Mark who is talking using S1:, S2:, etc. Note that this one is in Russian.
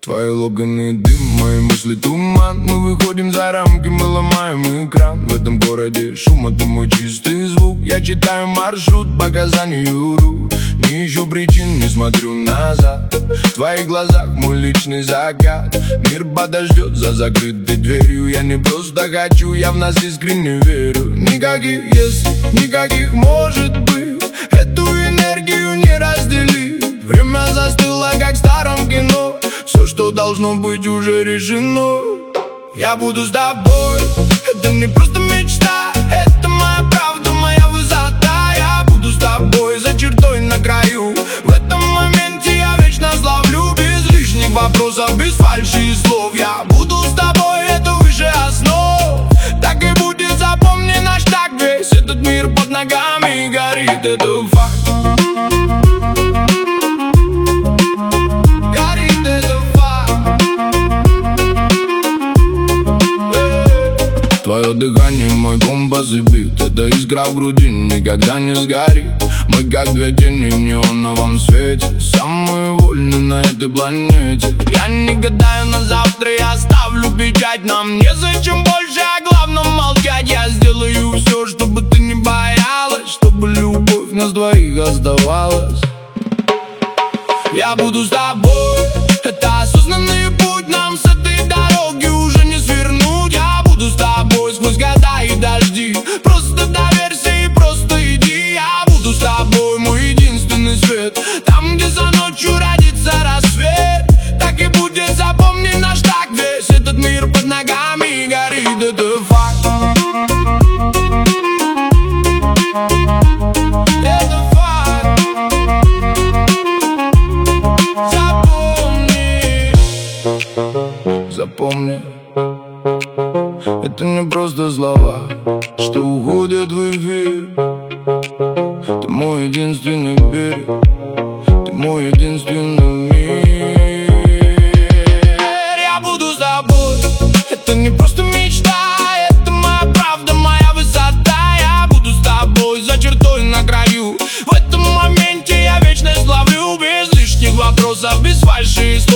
S1: Твои локоны дым, мои мысли туман. Мы выходим за рамки, мы ломаем экран. В этом городе шум, это мой чистый звук. Я читаю маршрут по казанию рук. Не ищу причин, не смотрю назад. В твоих глазах мой личный закат. Мир подождет за закрытой дверью. Я не просто хочу, я в нас искренне верю. Никаких если, никаких может быть. Эту энергию не разделить. Время застыло, как в старом кино. Все, что должно быть, уже решено. Я буду с тобой. Это не просто мечта. Это моя правда, моя высота. Я буду с тобой за чертой на краю. В этом моменте я вечно славлю. Без лишних вопросов, без фальши и слов. Я буду с тобой, это выше основ. Так и будет, запомни наш так. Весь этот мир под ногами горит, это факт. Твое дыхание, мой компас и бит. Это искра в груди никогда не сгорит. Мы как две тени в неоновом свете. Самые вольные на этой планете. Я не гадаю на завтра, я ставлю печать. Нам незачем больше о главном молчать. Я сделаю все, чтобы ты не боялась, чтобы любовь нас двоих оставалась. Я буду с тобой. Это осознанный путь, нам с этой дороги уже не свернуть. Я буду с тобой сквозь года и дожди. Просто доверься и просто иди. Я буду с тобой, мой единственный свет. Там, где за ночью родится рассвет. Так и будет, запомни наш так. Весь этот мир под ногами горит, это факт. Это факт. Запомни, это не просто слова, что уходят в эфир. Ты мой единственный берег, ты мой единственный мир. Я буду с тобой, это не просто мечта. Это моя правда, моя высота. Я буду с тобой за чертой на краю. В этом моменте я вечно славлю. Без лишних вопросов, без фальши.